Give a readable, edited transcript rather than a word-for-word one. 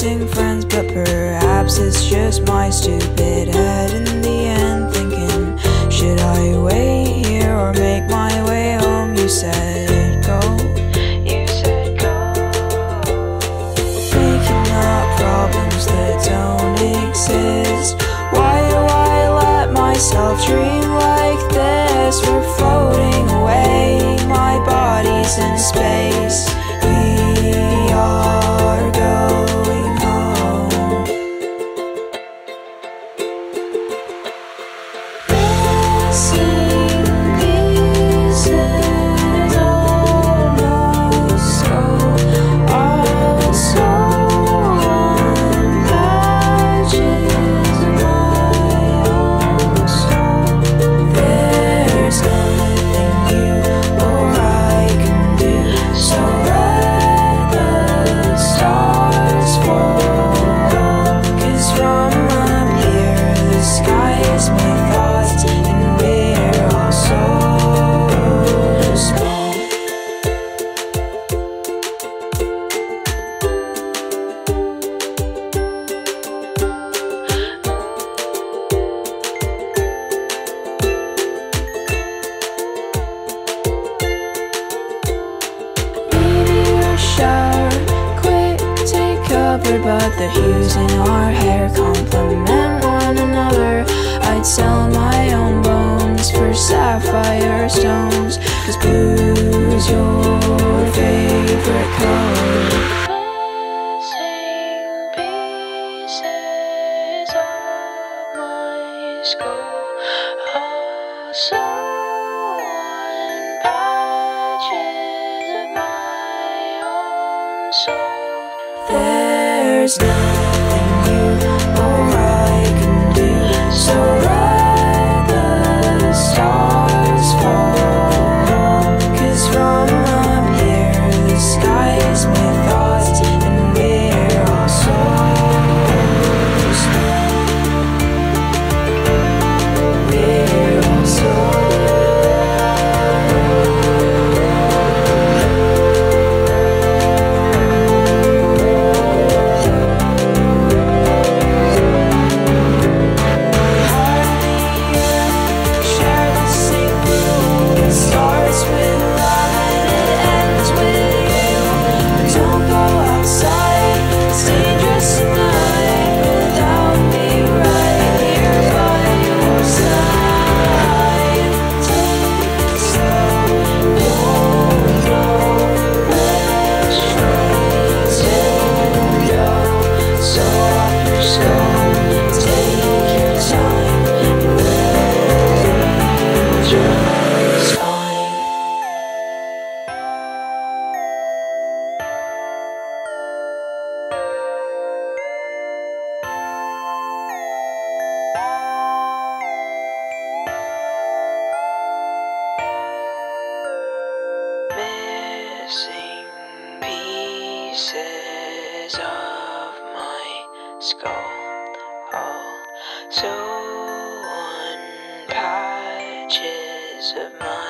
missing friends, but perhaps it's just my stupid head in the end thinking, should I wait here or make my way home? You said go, you said go, making up problems that don't exist. Why do I let myself dream like this? We're floating away, my body's in space. We are going home. Missing pieces almost so, also on patches of my own soul. There's nothing you or I can do, so let the stars fall. 'Cause from up here the sky is my thoughts, and we're all so small. Meteor shower, quick, take cover, but the hues in our hair complement one another. I'd sell my own bones for sapphire stones, 'cause blue's your favorite color. Missing pieces of my skull, also on patches of my own soul. There's nothing you or I can do, so let the stars fall. 'Cause from up here the sky is my thoughts, and we're all so small. We're all so share the same blue. It starts with love and it ends with you. But don't go outside, it's dangerous tonight without me right here by your side. Take it slow, don't go, let's try till we go. So up your stone, take your time, and we'll be just fine. Missing pieces of my skull, also on patches of my